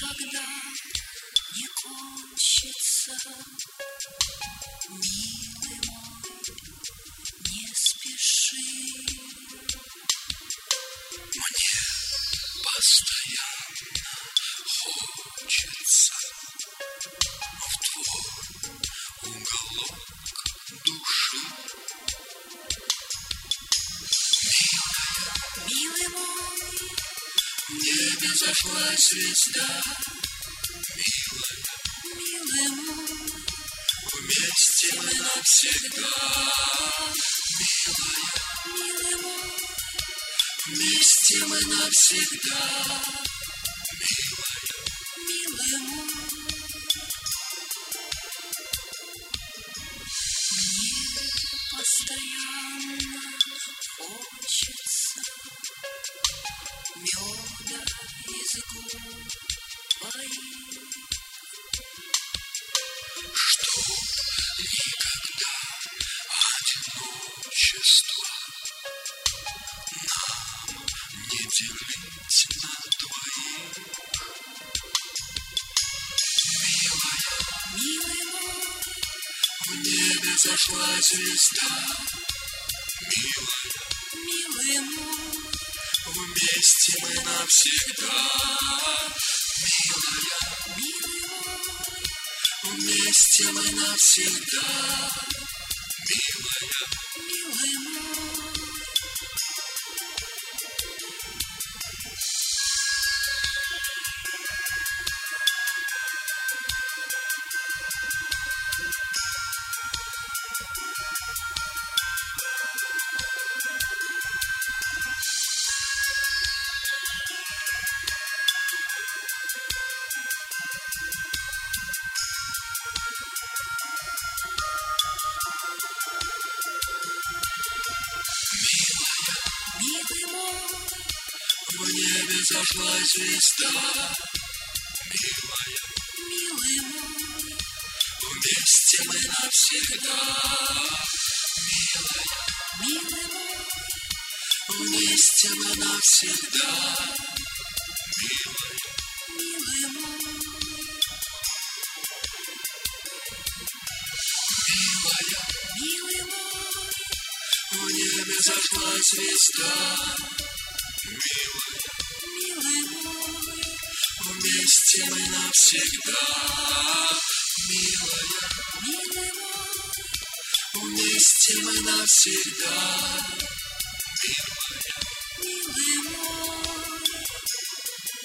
никогда не кончится. Милый мой, не спеши. Мне постоянно хочется в твой уголок души. Милый мой, В небе зашла звезда, милый мой, вместе мы навсегда. милый мой, Вместе мы навсегда. милый мой. Мне постоянно хочется меда из губ твоих. Чтоб никогда одиночество нам не делить на двоих. Милый мой, В небе зашла звезда, милый мой, вместе мы навсегда. милый мой, Вместе мы навсегда. милый мой. Милый мой, В небе зашла звезда, милый мой, вместе мы навсегда. милый мой, Вместе мы навсегда. милый мой. Милый мой, В небе зашла звезда, милый мой, вместе мы навсегда. милый мой, Вместе мы навсегда. милый мой.